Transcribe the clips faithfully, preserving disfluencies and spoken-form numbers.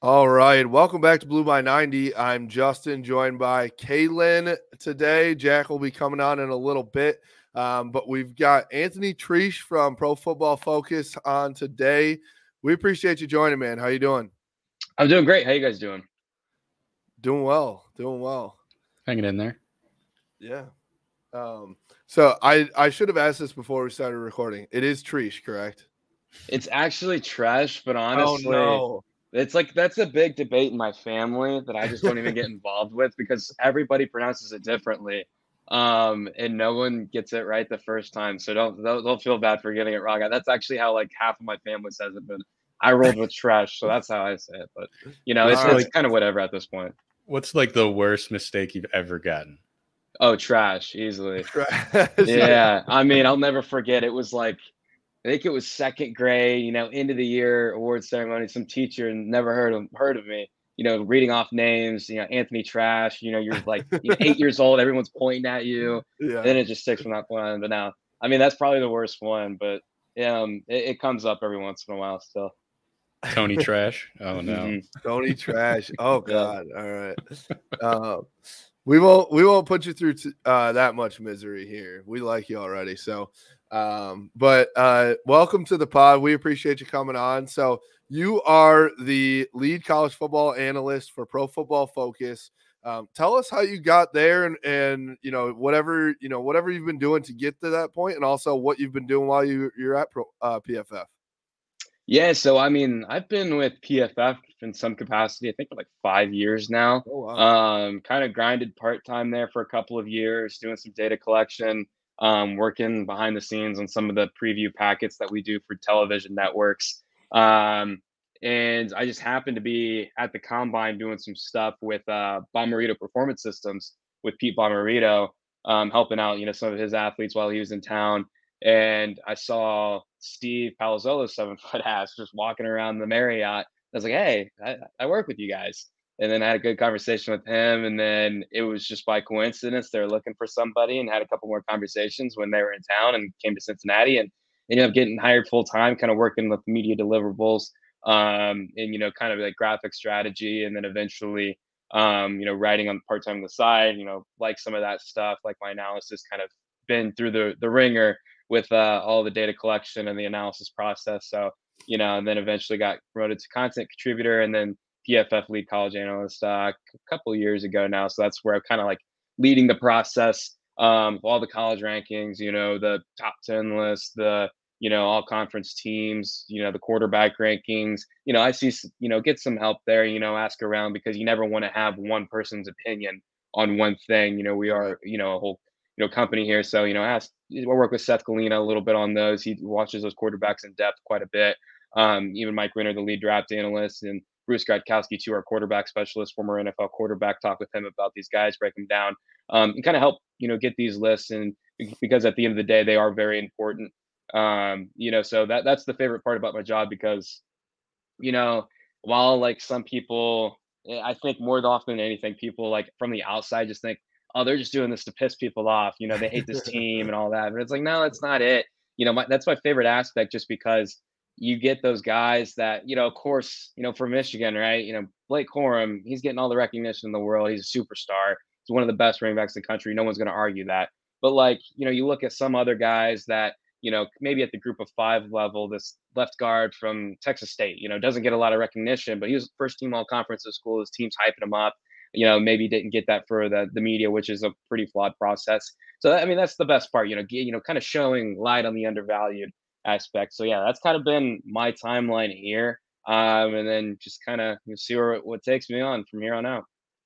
All right. Welcome back to Blue by ninety. I'm Justin, joined by Kaylin today. Jack will be coming on in a little bit. Um, but we've got Anthony Treesh from Pro Football Focus on today. We appreciate you joining, man. How you doing? I'm doing great. How you guys doing? Doing well. Doing well. Hanging in there. Yeah. Um, so I, I should have asked this before we started recording. It is Treesh, correct? It's actually Tresh, but Oh, honestly, no. it's like that's a big debate in my family that I just don't even get involved with because everybody pronounces it differently. Um, and no one gets it right the first time. So don't don't, don't feel bad for getting it wrong. That's actually how like half of my family says it, but I rolled with Tresh, so that's how I say it. But you know, it's What's it's like kind of whatever at this point. what's like the worst mistake you've ever gotten? Oh, trash, easily. Trash. Yeah. I mean, I'll never forget. It was like I think it was second grade, you know, end of the year award ceremony. Some teacher never heard of heard of me, you know, reading off names, you know, Anthony Trash. You know, you're like you know, eight years old, everyone's pointing at you, Yeah. and then it just sticks from that point on. But now, I mean, that's probably the worst one, but um, it, it comes up every once in a while still. Tony Trash? Oh no. Mhm. Tony Trash. Oh Yeah. God. All right. Uh, we won't we won't put you through t- uh, that much misery here. We like you already. So, um, but uh, welcome to the pod. We appreciate you coming on. So you are the lead college football analyst for Pro Football Focus. Um, tell us how you got there, and and you know whatever you know whatever you've been doing to get to that point, and also what you've been doing while you you're at Pro, uh, P F F. Yeah, so I mean, I've been with P F F in some capacity, I think for like five years now. Oh wow. Um, kind of grinded part-time there for a couple of years, doing some data collection, um, working behind the scenes on some of the preview packets that we do for television networks. Um, and I just happened to be at the combine doing some stuff with uh Bomarito Performance Systems with Pete Bomarito, um, helping out, you know, some of his athletes while he was in town. And I saw Steve Palazzolo's seven foot ass just walking around the Marriott. I was like, hey, I, I work with you guys. And then I had a good conversation with him. And then it was just by coincidence, they were looking for somebody and had a couple more conversations when they were in town and came to Cincinnati and ended up getting hired full time, kind of working with media deliverables um, and, you know, kind of like graphic strategy. And then eventually, um, you know, writing on part time on the side, you know, like some of that stuff, like my analysis kind of been through the, the ringer with uh, all the data collection and the analysis process. So, you know, and then eventually got promoted to content contributor and then P F F lead college analyst uh, a couple of years ago now. So that's where I'm kind of like leading the process um, of all the college rankings, you know, the top ten list, the, you know, all conference teams, you know, the quarterback rankings, you know, I see, you know, get some help there, you know, ask around because you never want to have one person's opinion on one thing. You know, we Right. are, you know, a whole you know company here. So you know, ask I work with Seth Galina a little bit on those. He watches those quarterbacks in depth quite a bit. Um, even Mike Renner, the lead draft analyst, and Bruce Gradkowski, too, our quarterback specialist, former N F L quarterback. Talk with him about these guys, break them down, um, and kind of help you know get these lists. And because at the end of the day, they are very important. Um, you know, so that that's the favorite part about my job because you know while like some people eh, I think more often than anything, people like from the outside just think, oh, they're just doing this to piss people off. You know, they hate this team and all that. But it's like, no, that's not it. You know, my, that's my favorite aspect, just because you get those guys that, you know, of course, you know, for Michigan, right? You know, Blake Corum, he's getting all the recognition in the world. He's a superstar. He's one of the best running backs in the country. No one's going to argue that. But like, you know, you look at some other guys that, you know, maybe at the group of five level, this left guard from Texas State, you know, doesn't get a lot of recognition, but he was first team all conference at school. His team's hyping him up. You know, maybe didn't get that for the, the media, which is a pretty flawed process. So, I mean, that's the best part, you know, get, you know, kind of showing light on the undervalued aspect. So, yeah, that's kind of been my timeline here. Um, and then just kind of you know, see where what takes me on from here on out.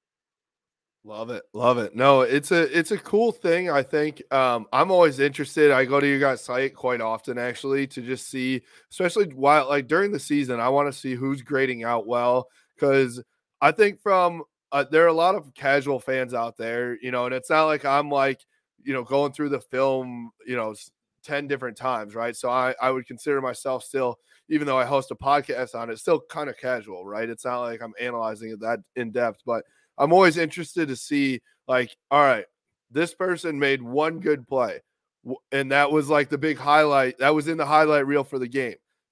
Love it. Love it. No, it's a it's a cool thing. I think um, I'm always interested. I go to your guys' site quite often actually to just see, especially while like during the season, I want to see who's grading out well because I think from uh, there are a lot of casual fans out there, you know, and it's not like I'm like, you know, going through the film, you know, ten different times, right? So I I would consider myself still, even though I host a podcast on it, still kind of casual, right? It's not like I'm analyzing it that in depth, but I'm always interested to see, like, all right, this person made one good play, and that was like the big highlight. That was in the highlight reel for the game.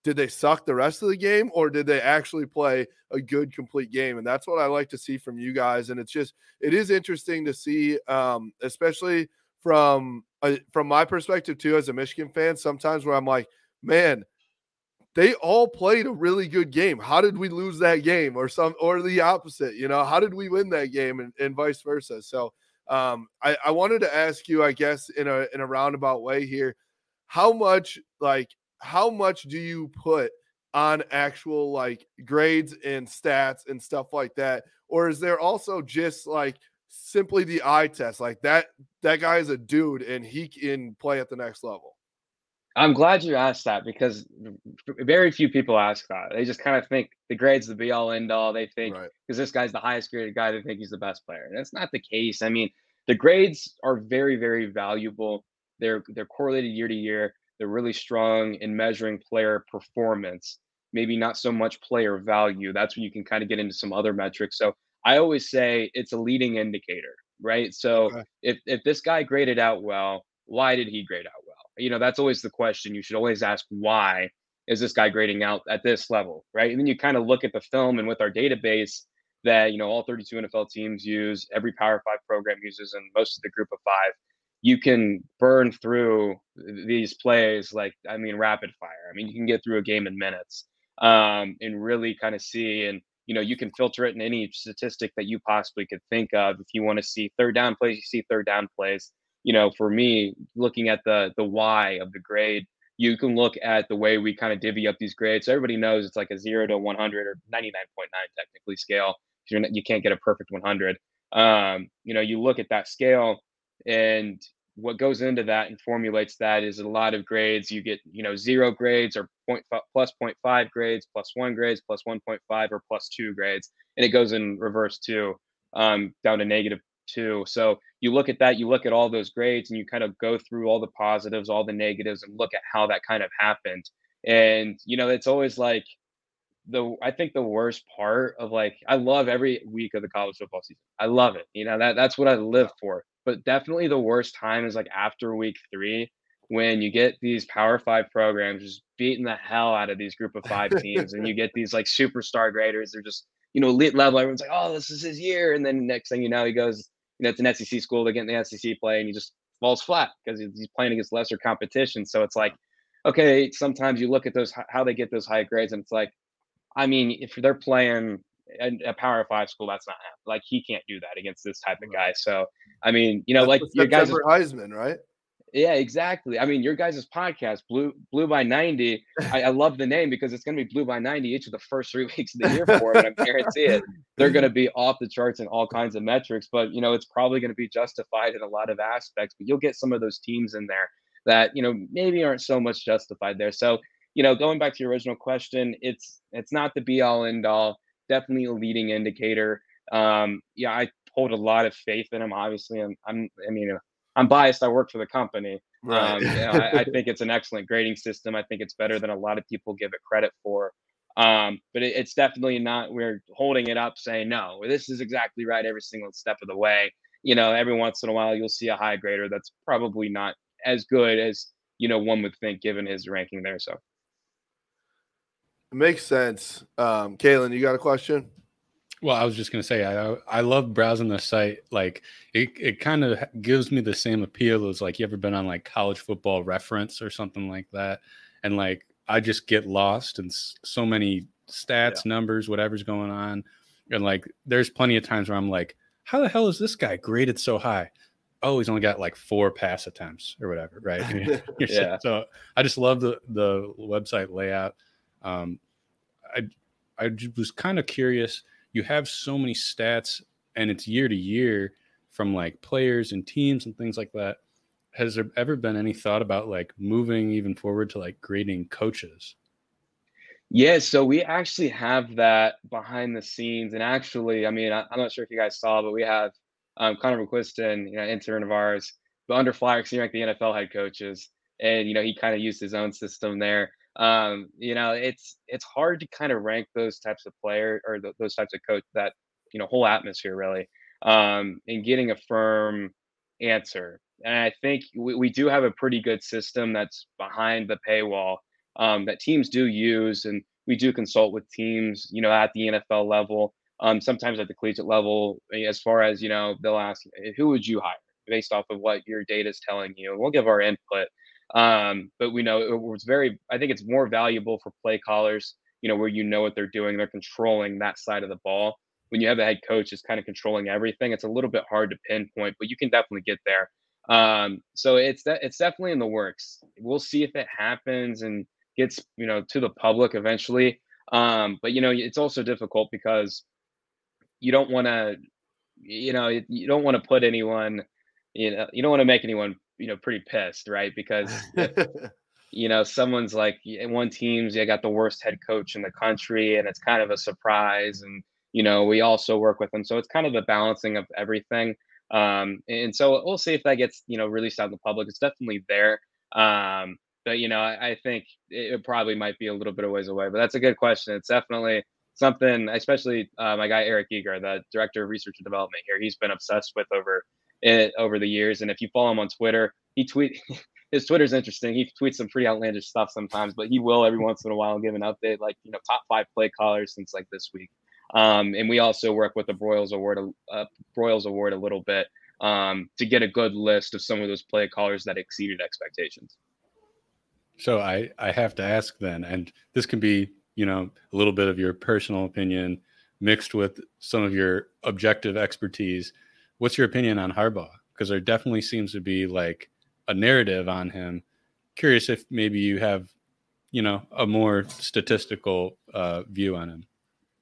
did they suck the rest of the game, or did they actually play a good complete game? And that's what I like to see from you guys. And it's just, it is interesting to see, um, especially from, uh, from my perspective too, as a Michigan fan, sometimes where I'm like, man, they all played a really good game. How did we lose that game, or some, or the opposite, you know, how did we win that game, and, and vice versa. So um, I, I wanted to ask you, I guess in a, in a roundabout way here, how much, like, how much do you put on actual like grades and stats and stuff like that? Or is there also just like simply the eye test, like that, that guy is a dude and he can play at the next level? I'm glad you asked that because very few people ask that. They just kind of think the grade's the be all end all. They think Right. because this guy's the highest graded guy, they think he's the best player. And that's not the case. I mean, the grades are very, very valuable. They're they're correlated year to year. They're really strong in measuring player performance. Maybe not so much player value. That's when you can kind of get into some other metrics. So I always say it's a leading indicator, right? So Okay. if if this guy graded out well, why did he grade out well? You know, that's always the question. You should always ask, why is this guy grading out at this level, right? And then you kind of look at the film, and with our database that, you know, all thirty-two N F L teams use, every Power Five program uses, and most of the Group of Five, you can burn through these plays like, I mean, rapid fire. I mean, you can get through a game in minutes, um, and really kind of see, and you know, you can filter it in any statistic that you possibly could think of. If you want to see third down plays, you see third down plays. You know, for me, looking at the the why of the grade, you can look at the way we kind of divvy up these grades. So everybody knows it's like a zero to one hundred or ninety-nine point nine technically scale. You're not, you can't get a perfect one hundred. Um, you know, you look at that scale, and what goes into that and formulates that is a lot of grades. You get, you know, zero grades or point five, plus zero point five grades, plus one grades, plus one point five, or plus two grades. And it goes in reverse too, um, down to negative two. So you look at that, you look at all those grades, and you kind of go through all the positives, all the negatives, and look at how that kind of happened. And, you know, it's always like, the I think the worst part of, like, I love every week of the college football season. I love it. You know, that that's what I live for. But definitely the worst time is like after week three, when you get these Power Five programs just beating the hell out of these Group of Five teams, and you get these like superstar graders. They're just, you know, elite level. Everyone's like, oh, this is his year. And then next thing you know, he goes, you know, it's an S E C school. They get in the S E C play, and he just falls flat because he's playing against lesser competition. So it's like, okay, sometimes you look at those, how they get those high grades, and it's like, I mean, if they're playing a, a Power Five school, that's not happening. Like, he can't do that against this type of guy. So, I mean, you know, That's like the your guys' September Heisman, right? yeah, exactly. I mean, your guys' podcast, Blue Blue by ninety. I, I love the name because it's going to be Blue by ninety each of the first three weeks of the year for it. And I guarantee it, they're going to be off the charts in all kinds of metrics. But you know, it's probably going to be justified in a lot of aspects. But you'll get some of those teams in there that, you know, maybe aren't so much justified there. So, you know, going back to your original question, it's it's not the be all end all. Definitely a leading indicator. Um, yeah, I hold a lot of faith in them. Obviously, I'm, I'm I mean, I'm biased. I work for the company. Right. Um, you know, I, I think it's an excellent grading system. I think it's better than a lot of people give it credit for. Um, but it, it's definitely not, we're holding it up saying, no, this is exactly right every single step of the way. You know, every once in a while, you'll see a high grader that's probably not as good as, you know, one would think given his ranking there. So It makes sense. Um, Kalen, you got a question? Well, I was just gonna say I I love browsing the site. Like it, it kind of gives me the same appeal as like you ever been on like College Football Reference or something like that, and like I just get lost in so many stats, yeah. numbers, whatever's going on, and like there's plenty of times where I'm like, how the hell is this guy graded so high? Oh, he's only got like four pass attempts or whatever, right? yeah. So I just love the the website layout. Um, I I was kind of curious. You have so many stats, and it's year to year from like players and teams and things like that. Has there ever been any thought about like moving even forward to like grading coaches? Yeah, so we actually have that behind the scenes. And actually, I mean, I, I'm not sure if you guys saw, but we have um, Connor McQuiston, you know, intern of ours, but under Flyer, he ranked the N F L head coaches. And, you know, he kind of used his own system there. Um, you know, it's it's hard to kind of rank those types of player or th- those types of coach, that, you know, whole atmosphere really, um, and getting a firm answer. And I think we, we do have a pretty good system that's behind the paywall um, that teams do use, and we do consult with teams, you know, at the N F L level, um, sometimes at the collegiate level, eh, as far as, you know, they'll ask, "Eh, who would you hire based off of what your data is telling you? We'll give our input. Um, but we know it was very, I think it's more valuable for play callers, you know, where you know what they're doing, they're controlling that side of the ball. When you have a head coach that's kind of controlling everything, it's a little bit hard to pinpoint, but you can definitely get there. Um, so it's de- it's definitely in the works. We'll see if it happens and gets, you know, to the public eventually. Um, but you know, it's also difficult because you don't want to, you know, you you don't want to put anyone, you know, you don't want to make anyone, you know, pretty pissed, right? Because if, you know, someone's like, y- one team's, they got the worst head coach in the country, and it's kind of a surprise. And, you know, we also work with them. So it's kind of a balancing of everything. Um, and so we'll see if that gets, you know, released out in the public. It's definitely there. Um, but, you know, I, I think it, it probably might be a little bit of ways away, but that's a good question. It's definitely something, especially uh, my guy, Eric Eager, the director of research and development here, he's been obsessed with over it over the years. And if you follow him on Twitter, he tweet his Twitter's interesting. He tweets some pretty outlandish stuff sometimes, but he will every once in a while give an update, like, you know, top five play callers since like this week. Um, and we also work with the Broyles Award, uh, Broyles Award a little bit um, to get a good list of some of those play callers that exceeded expectations. So I I have to ask then, and this can be, you know, a little bit of your personal opinion mixed with some of your objective expertise. What's your opinion on Harbaugh? Because there definitely seems to be like a narrative on him. Curious if maybe you have, you know, a more statistical uh, view on him.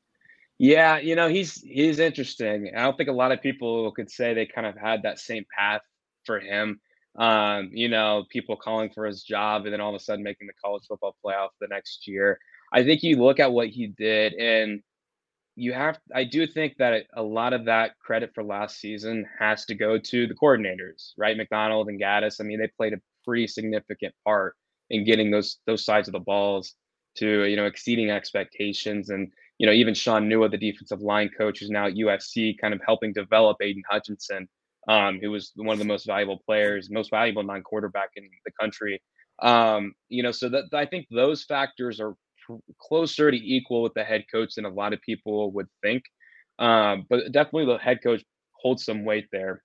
Yeah, you know, he's he's interesting. I don't think a lot of people could say they kind of had that same path for him. Um, you know, people calling for his job and then all of a sudden making the college football playoff the next year. I think you look at what he did, and you have I do think that a lot of that credit for last season has to go to the coordinators, right? McDonald and Gaddis. I mean, they played a pretty significant part in getting those those sides of the balls to, you know, exceeding expectations. And, you know, even Sean Nua, the defensive line coach, who's now at U S C, kind of helping develop Aiden Hutchinson, um, who was one of the most valuable players, most valuable non-quarterback in the country. Um, you know, so that I think those factors are closer to equal with the head coach than a lot of people would think. Um, but definitely the head coach holds some weight there.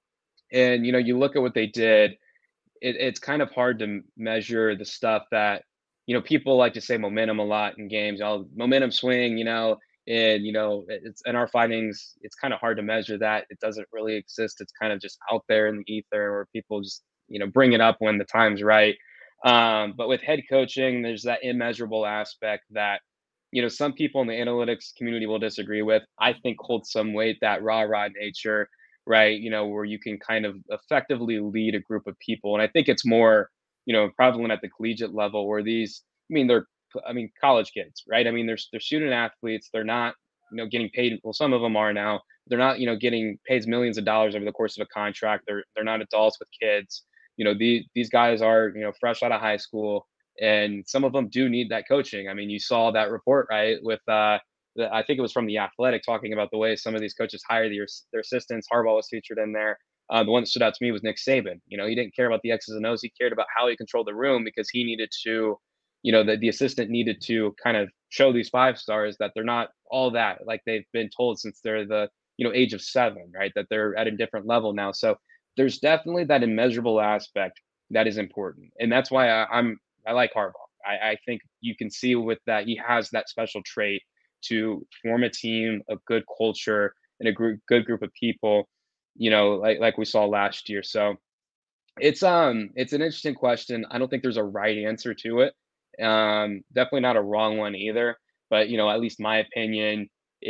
And, you know, you look at what they did, it, it's kind of hard to measure the stuff that, you know, people like to say momentum a lot in games, oh, momentum swing, you know, and, you know, it's in our findings, it's kind of hard to measure that. It doesn't really exist. It's kind of just out there in the ether where people just, you know, bring it up when the time's right. Um, but with head coaching, there's that immeasurable aspect that, you know, some people in the analytics community will disagree with. I think holds some weight, that rah rah nature, right? You know, where you can kind of effectively lead a group of people. And I think it's more, you know, prevalent at the collegiate level where these, I mean, they're, I mean, college kids, right? I mean, they're, they're student athletes. They're not, you know, getting paid. Well, some of them are now. They're not, you know, getting paid millions of dollars over the course of a contract. They're, they're not adults with kids. You know, these, these guys are, you know, fresh out of high school, and some of them do need that coaching. I mean, you saw that report, right? With, uh, the, I think it was from the Athletic, talking about the way some of these coaches hire their, their assistants. Harbaugh was featured in there. Uh, the one that stood out to me was Nick Saban. You know, he didn't care about the X's and O's. He cared about how he controlled the room, because he needed to, you know, the, the assistant needed to kind of show these five stars that they're not all that like they've been told since they're the, you know, age of seven, right? That they're at a different level now. So there's definitely that immeasurable aspect that is important. And that's why I, I'm, I like Harbaugh. I, I think you can see with that, he has that special trait to form a team, a good culture, and a group, good group of people, you know, like like we saw last year. So it's um it's an interesting question. I don't think there's a right answer to it. Um, definitely not a wrong one either. But, you know, at least my opinion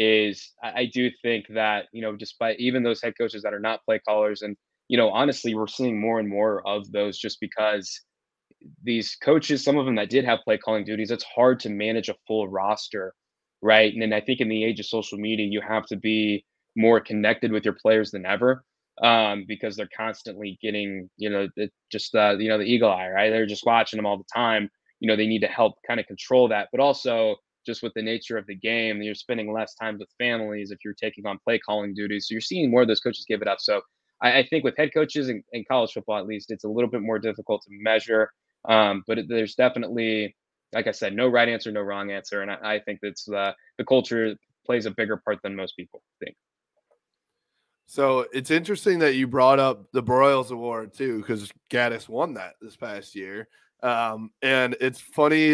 is I, I do think that, you know, despite even those head coaches that are not play callers, and, you know, honestly, we're seeing more and more of those just because these coaches, some of them that did have play calling duties, it's hard to manage a full roster, right? And then I think in the age of social media, you have to be more connected with your players than ever, um, because they're constantly getting, you know, the, just uh, you know, the eagle eye, right? They're just watching them all the time. You know, they need to help kind of control that, but also just with the nature of the game, you're spending less time with families if you're taking on play calling duties. So you're seeing more of those coaches give it up. So I, I think with head coaches in, in college football, at least, it's a little bit more difficult to measure, um, but it, there's definitely like I said, no right answer, no wrong answer, and I, I think that's uh, the culture plays a bigger part than most people think. So it's interesting that you brought up the Broyles Award too, because Gaddis won that this past year. Um, and it's funny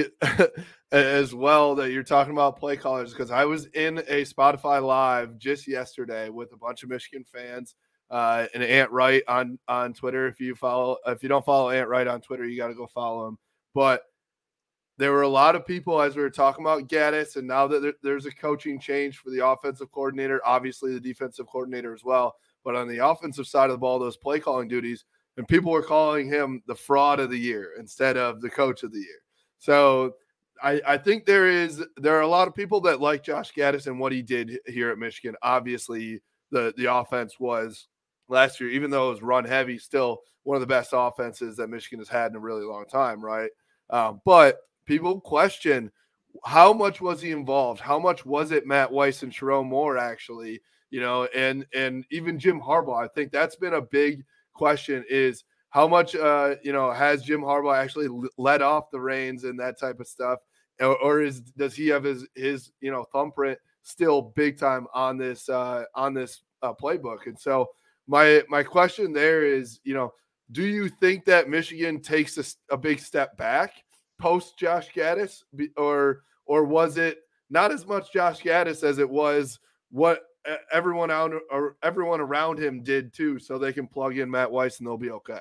as well that you're talking about play callers, because I was in a Spotify Live just yesterday with a bunch of Michigan fans uh, and Ant Wright on on Twitter. If you follow, if you don't follow Ant Wright on Twitter, you got to go follow him. But there were a lot of people as we were talking about Gaddis, and now that there, there's a coaching change for the offensive coordinator, obviously the defensive coordinator as well. But on the offensive side of the ball, those play calling duties, and people were calling him the fraud of the year instead of the coach of the year. So I, I think there is there are a lot of people that like Josh Gaddis and what he did here at Michigan. Obviously, the the offense was last year, even though it was run heavy, still one of the best offenses that Michigan has had in a really long time, right? Um, but people question how much was he involved? How much was it Matt Weiss and Sharon Moore actually? You know, and and even Jim Harbaugh. I think that's been a big question: is how much uh, you know has Jim Harbaugh actually let off the reins and that type of stuff, or, or is does he have his his you know thumbprint still big time on this uh, on this uh, playbook? And so my my question there is, you know, do you think that Michigan takes a, a big step back post Josh Gaddis, or or was it not as much Josh Gaddis as it was what everyone out or everyone around him did too, so they can plug in Matt Weiss and they'll be okay?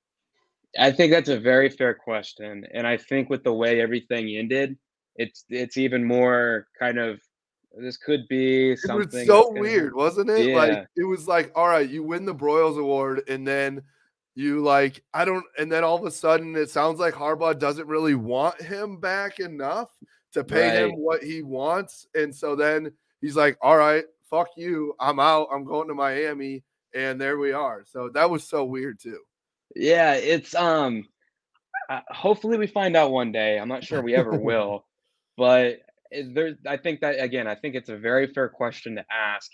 I think that's a very fair question, and I think with the way everything ended, it's it's even more kind of this could be It was something that's so gonna happen. weird, wasn't it? Like, Yeah, it was like, all right, you win the Broyles Award, and then you like, I don't, and then all of a sudden it sounds like Harbaugh doesn't really want him back enough to pay him right. what he wants. And so then he's like, all right, fuck you. I'm out. I'm going to Miami. And there we are. So that was so weird too. Yeah, it's um uh, hopefully we find out one day. I'm not sure we ever will, but it- there I think that again, I think it's a very fair question to ask.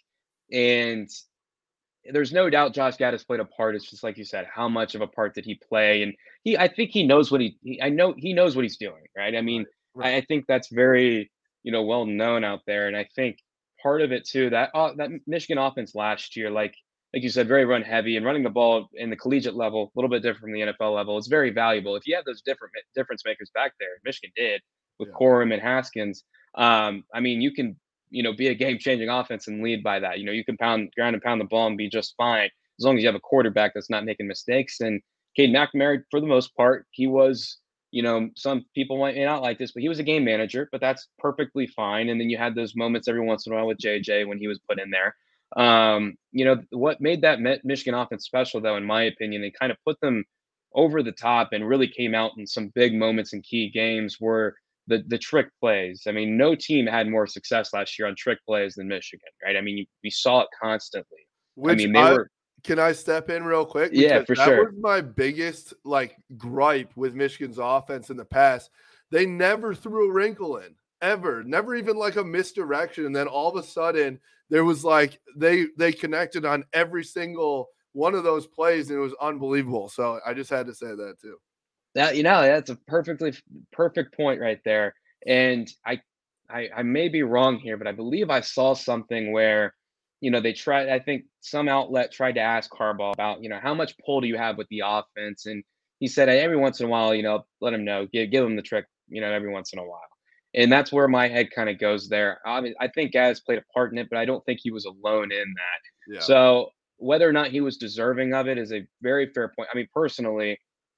And there's no doubt Josh Gaddis played a part. It's just like you said, how much of a part did he play? And he, I think he knows what he, he I know he knows what he's doing, right? I Right. mean, I, Right. I think that's very, you know, well known out there. And I think part of it too, that uh, that Michigan offense last year, like like you said, very run heavy and running the ball in the collegiate level, a little bit different from the N F L level. It's very valuable. If you have those different difference makers back there, Michigan did with Yeah. Corum and Haskins. Um, I mean, you can you know, be a game changing offense and lead by that. You know, you can pound ground and pound the ball and be just fine as long as you have a quarterback that's not making mistakes. And Cade McNamara, for the most part, he was, you know, some people might not like this, but he was a game manager, but that's perfectly fine. And then you had those moments every once in a while with J J when he was put in there. Um, you know, what made that Michigan offense special, though, in my opinion, they kind of put them over the top and really came out in some big moments in key games were the the trick plays. I mean, no team had more success last year on trick plays than Michigan, right? I mean, you, we saw it constantly. I Which mean, they I were can I step in real quick? yeah, Because for that was sure. my biggest like gripe with Michigan's offense in the past. They never threw a wrinkle in, ever. Never even like a misdirection. And then all of a sudden there was like they they connected on every single one of those plays, and it was unbelievable. So I just had to say that too. That you know, that's a perfectly perfect point right there. And I, I, I may be wrong here, but I believe I saw something where, you know, they tried. I think some outlet tried to ask Harbaugh about, you know, how much pull do you have with the offense, and he said, hey, every once in a while, you know, let him know, give give him the trick, you know, every once in a while. And that's where my head kind of goes there. I mean, I think Gaz played a part in it, but I don't think he was alone in that. Yeah. So whether or not he was deserving of it is a very fair point. I mean, personally,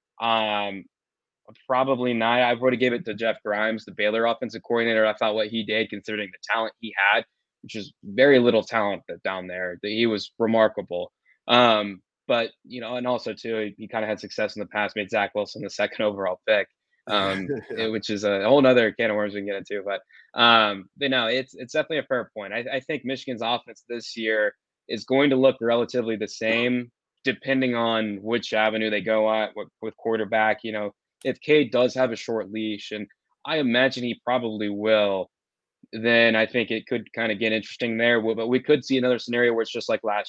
um, probably not. I would have gave it to Jeff Grimes, the Baylor offensive coordinator. I thought what he did, considering the talent he had, which is very little talent that down there, that he was remarkable. Um, but you know, and also too, he, he kind of had success in the past. Made Zach Wilson the second overall pick, um, Yeah. it- which is a whole other can of worms we can get into. But um, but no, it's it's definitely a fair point. I, I think Michigan's offense this year is going to look relatively the same, depending on which avenue they go at with, with quarterback. You know, if Cade does have a short leash, and I imagine he probably will, then I think it could kind of get interesting there. But we could see another scenario where it's just like last year,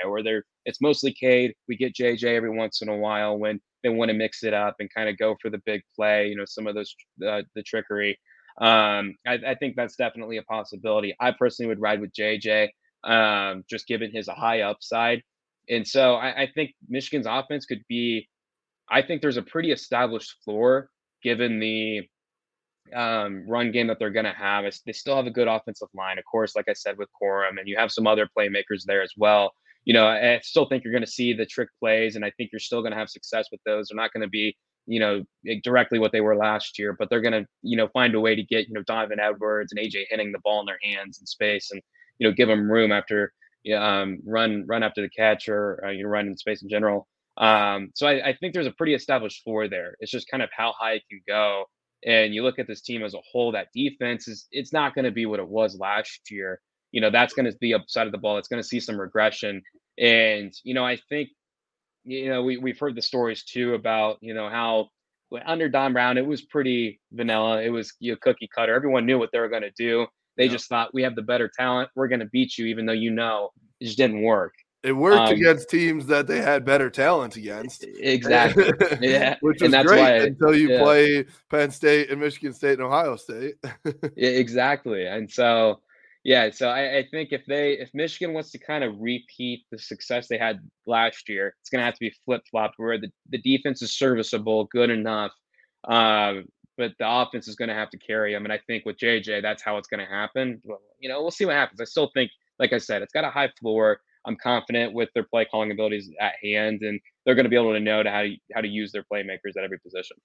or they're it's mostly Cade. We get J J every once in a while when they want to mix it up and kind of go for the big play, you know, some of those uh, the trickery. Um, I, I think that's definitely a possibility. I personally would ride with J J, um, just given his high upside. And so I, I think Michigan's offense could be. I think there's a pretty established floor given the um, run game that they're going to have. It's, they still have a good offensive line, of course, like I said, with Corum, and you have some other playmakers there as well. You know, I still think you're going to see the trick plays, and I think you're still going to have success with those. They're not going to be, you know, directly what they were last year, but they're going to, you know, find a way to get, you know, Donovan Edwards and A J hitting the ball in their hands in space, and you know, give them room after, um, run run after the catch, or uh, you know, run in space in general. Um, so I, I think there's a pretty established floor there. It's just kind of how high it can go. And you look at this team as a whole, that defense is it's not going to be what it was last year. You know, that's going to be upside of the ball. It's going to see some regression. And, you know, I think, you know, we, we've heard the stories too about, you know, how under Don Brown, it was pretty vanilla. It was, you know, cookie cutter. Everyone knew what they were going to do. They yeah. just thought, we have the better talent. We're going to beat you, even though, you know, it just didn't work. It worked um, against teams that they had better talent against. Exactly. Yeah. Which was great why, until you yeah. play Penn State and Michigan State and Ohio State. Yeah, exactly. And so, yeah, so I, I think if they if Michigan wants to kind of repeat the success they had last year, it's going to have to be flip-flopped where the, the defense is serviceable, good enough, um, but the offense is going to have to carry them. And I think with J J, that's how it's going to happen. Well, you know, we'll see what happens. I still think, like I said, it's got a high floor. I'm confident with their play calling abilities at hand, and they're going to be able to know to how to how to use their playmakers at every position.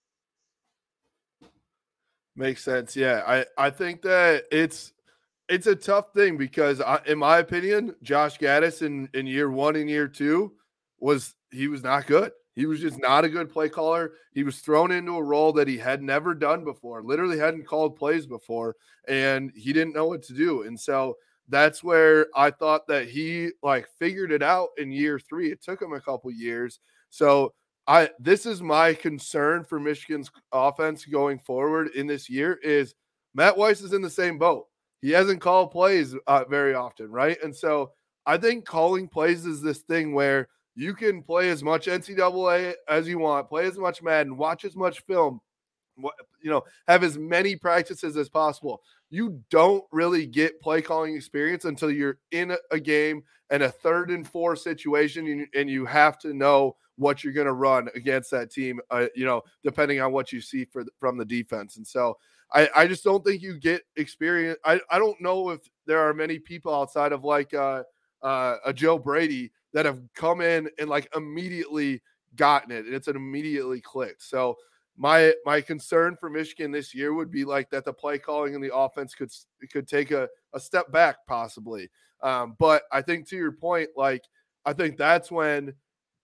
Makes sense. Yeah, I, I think that it's it's a tough thing because, I, in my opinion, Josh Gattis in, in year one and year two was he was not good. He was just not a good play caller. He was thrown into a role that he had never done before, literally hadn't called plays before, and he didn't know what to do. And so that's where I thought that he like figured it out in year three. It took him a couple years. So I, this is my concern for Michigan's offense going forward in this year is Matt Weiss is in the same boat. He hasn't called plays uh, very often. Right. And so I think calling plays is this thing where you can play as much N C double A as you want, play as much Madden, watch as much film, you know, have as many practices as possible. You don't really get play calling experience until you're in a game and a third and four situation, and you have to know what you're going to run against that team, uh, you know, depending on what you see for the, from the defense. And so I, I just don't think you get experience. I, I don't know if there are many people outside of like uh, uh, a Joe Brady that have come in and like immediately gotten it. And it's an immediately clicked. So My my concern for Michigan this year would be like that the play calling and the offense could could take a, a step back possibly. Um, but I think to your point, like I think that's when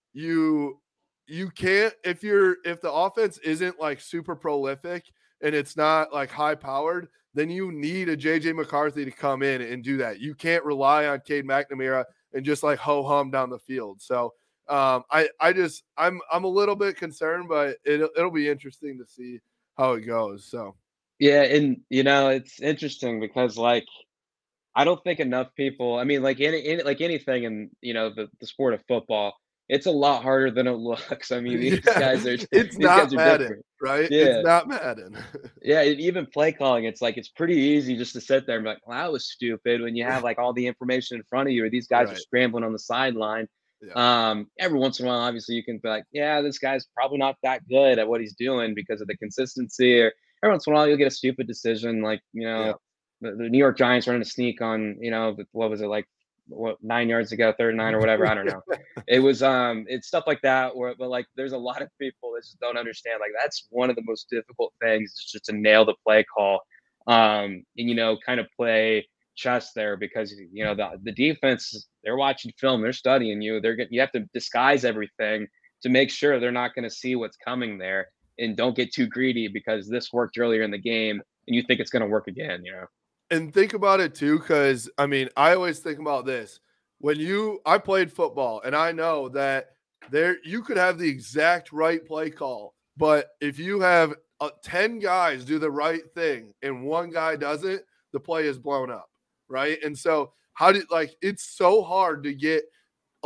you you can't if you're if the offense isn't like super prolific and it's not like high powered, then you need a J J McCarthy to come in and do that. You can't rely on Cade McNamara and just like ho hum down the field. So Um, I, I just, I'm, I'm a little bit concerned, but it, it'll be interesting to see how it goes. So, yeah. And, you know, it's interesting because like, I don't think enough people, I mean, like any, any like anything in, you know, the, the sport of football, it's a lot harder than it looks. I mean, these yeah, guys are, it's these not guys are Madden, different. right? Yeah. It's not Madden. Yeah. Even play calling, it's like, it's pretty easy just to sit there and be like, well, that was stupid when you have like all the information in front of you, or these guys right. are scrambling on the sideline. Yeah. Um, every once in a while, obviously, you can be like, yeah, this guy's probably not that good at what he's doing because of the consistency. Or every once in a while, you'll get a stupid decision, like you know, yeah. the, the New York Giants running a sneak on, you know, what was it like, what nine yards ago, third and nine or whatever. I don't know. It was um, it's stuff like that. Where, but like, there's a lot of people that just don't understand. Like, that's one of the most difficult things is just to nail the play call, um, and you know, kind of play chess there because you know the the defense, they're watching film, they're studying you, they're you have to disguise everything to make sure they're not going to see what's coming there, and don't get too greedy because this worked earlier in the game and you think it's going to work again, you know. And think about it too, because I mean, I always think about this when you I played football, and I know that there you could have the exact right play call, but if you have uh, ten guys do the right thing and one guy doesn't, the play is blown up. Right. And so how did like it's so hard to get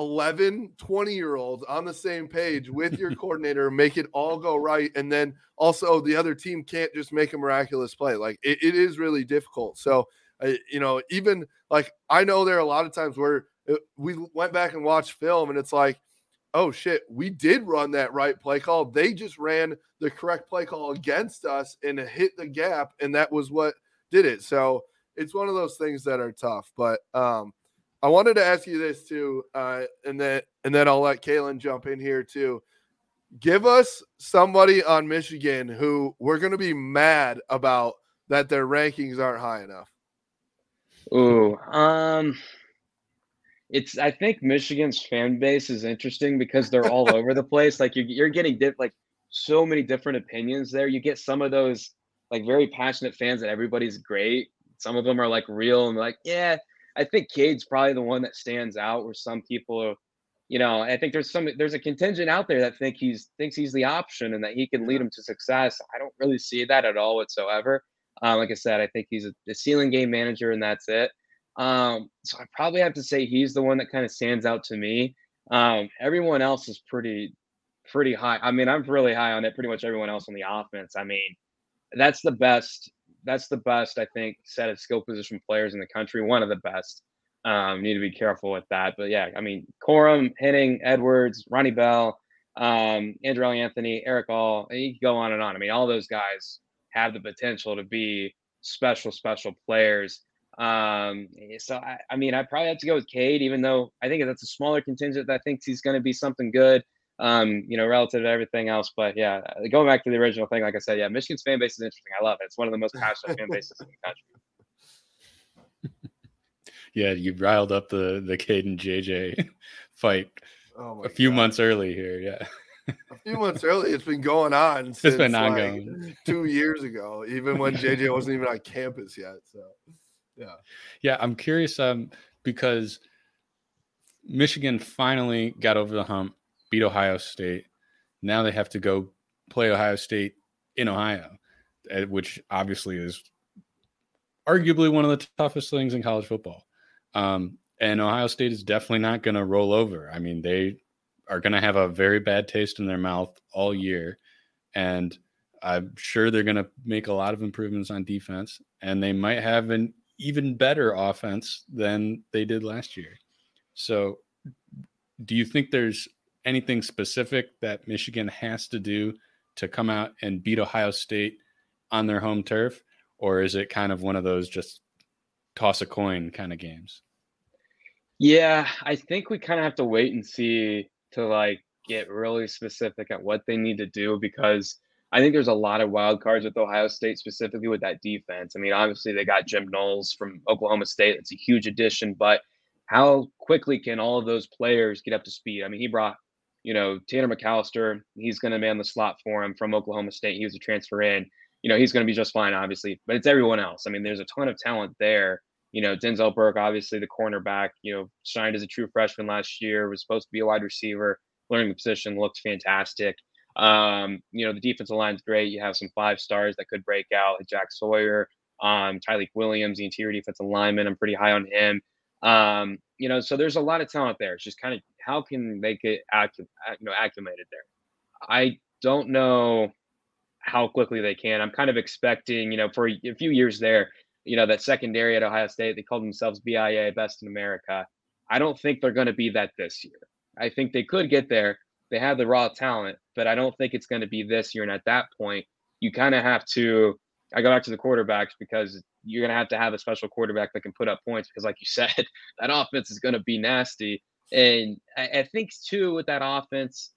eleven, twenty year olds on the same page with your coordinator, make it all go right. And then also the other team can't just make a miraculous play. Like it, it is really difficult. So, uh, you know, even like, I know there are a lot of times where we went back and watched film and it's like, oh shit, we did run that right play call. They just ran the correct play call against us and hit the gap. And that was what did it. So it's one of those things that are tough, but um, I wanted to ask you this too. Uh, and then, and then I'll let Kalen jump in here too. Give us somebody on Michigan who we're going to be mad about that their rankings aren't high enough. Ooh, um, it's, I think Michigan's fan base is interesting because they're all over the place. Like you're, you're getting diff, like so many different opinions there. You get some of those like very passionate fans that everybody's great. Some of them are like real and like, yeah, I think Cade's probably the one that stands out where some people are, you know, I think there's some, there's a contingent out there that think he's, thinks he's the option and that he can lead them to success. I don't really see that at all whatsoever. Um, like I said, I think he's a, a ceiling game manager and that's it. Um, so I probably have to say he's the one that kind of stands out to me. Um, everyone else is pretty, pretty high. I mean, I'm really high on it. Pretty much everyone else on the offense. I mean, that's the best. That's the best, I think, set of skill position players in the country. One of the best. Um, need to be careful with that. But yeah, I mean, Corum, Henning, Edwards, Ronnie Bell, um, Andrew Anthony, Eric All, and you can go on and on. I mean, all those guys have the potential to be special, special players. Um, so I, I mean, I probably have to go with Cade, even though I think that's a smaller contingent that thinks he's going to be something good. Um, you know, relative to everything else. But yeah, going back to the original thing, like I said, yeah, Michigan's fan base is interesting. I love it. It's one of the most passionate fan bases in the country. Yeah, you riled up the the Cade and J J fight oh a few God. months early here. Yeah, a few months early. It's been going on. Since it's been like ongoing two years ago, even when J J wasn't even on campus yet. So yeah, yeah. I'm curious um, because Michigan finally got over the hump, beat Ohio State. Now they have to go play Ohio State in Ohio, which obviously is arguably one of the toughest things in college football. Um, and Ohio State is definitely not going to roll over. I mean, they are going to have a very bad taste in their mouth all year. And I'm sure they're going to make a lot of improvements on defense. And they might have an even better offense than they did last year. So do you think there's anything specific that Michigan has to do to come out and beat Ohio State on their home turf? Or is it kind of one of those just toss a coin kind of games? Yeah, I think we kind of have to wait and see to like get really specific at what they need to do, because I think there's a lot of wild cards with Ohio State, specifically with that defense. I mean, obviously they got Jim Knowles from Oklahoma State. That's a huge addition, but how quickly can all of those players get up to speed? I mean, he brought, you know, Tanner McAllister. He's going to man the slot for him from Oklahoma State. He was a transfer in. You know, he's going to be just fine, obviously, but it's everyone else. I mean, there's a ton of talent there. You know, Denzel Burke, obviously the cornerback, you know, shined as a true freshman last year, was supposed to be a wide receiver, learning the position, looked fantastic. Um, you know, the defensive line's great. You have some five stars that could break out, like Jack Sawyer, um, Tyleek Williams, the interior defensive lineman. I'm pretty high on him. Um, you know, so there's a lot of talent there. It's just kind of how can they get active, you know, acclimated there. I don't know how quickly they can. I'm kind of expecting, you know, for a few years there, you know, that secondary at Ohio State, they called themselves B I A, best in America. I don't think they're going to be that this year. I think they could get there. They have the raw talent, but I don't think it's going to be this year. And at that point, you kind of have to, I go back to the quarterbacks, because you're going to have to have a special quarterback that can put up points, because like you said, that offense is going to be nasty. And I, I think too, with that offense,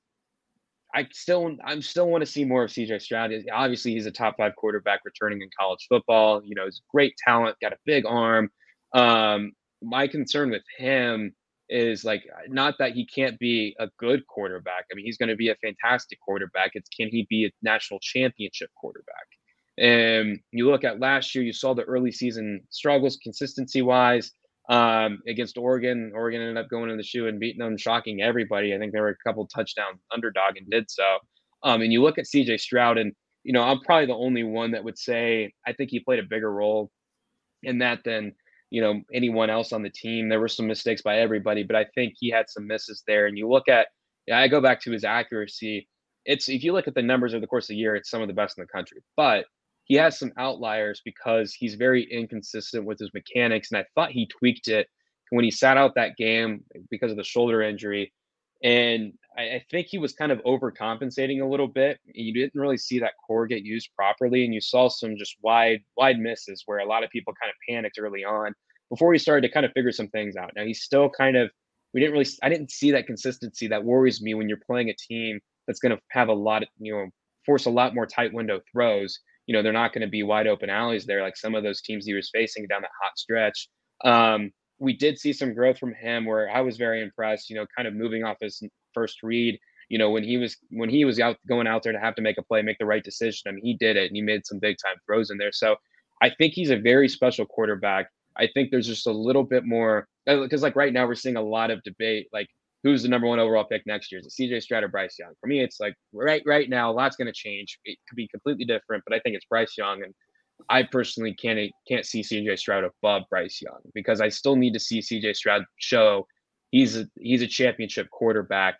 I still, I'm still want to see more of C J Stroud. Obviously, he's a top five quarterback returning in college football. You know, he's great talent, got a big arm. Um, my concern with him is like, not that he can't be a good quarterback. I mean, he's going to be a fantastic quarterback. It's can he be a national championship quarterback? And you look at last year, you saw the early season struggles consistency wise. Um, against Oregon, Oregon ended up going in the shoe and beating them, shocking everybody. I think they were a couple touchdown underdog and did so. Um, and you look at C J Stroud, and you know, I'm probably the only one that would say I think he played a bigger role in that than you know, anyone else on the team. There were some mistakes by everybody, but I think he had some misses there. And you look at, yeah, I go back to his accuracy. It's if you look at the numbers over the course of the year, it's some of the best in the country. But he has some outliers because he's very inconsistent with his mechanics. And I thought he tweaked it when he sat out that game because of the shoulder injury. And I, I think he was kind of overcompensating a little bit. You didn't really see that core get used properly, and you saw some just wide, wide misses where a lot of people kind of panicked early on before he started to kind of figure some things out. Now he's still kind of, we didn't really, I didn't see that consistency that worries me when you're playing a team that's going to have a lot of, you know, force a lot more tight window throws. You know, they're not going to be wide open alleys there like some of those teams he was facing down that hot stretch. Um, we did see some growth from him where I was very impressed, you know, kind of moving off his first read, you know, when he was, when he was out going out there to have to make a play, make the right decision. I mean, he did it and he made some big time throws in there. So I think he's a very special quarterback. I think there's just a little bit more because like right now we're seeing a lot of debate, like who's the number one overall pick next year? Is it C J Stroud or Bryce Young? For me, it's like right, right now, a lot's going to change. It could be completely different, but I think it's Bryce Young. And I personally can't can't see C J Stroud above Bryce Young because I still need to see C J Stroud show he's a, he's a championship quarterback.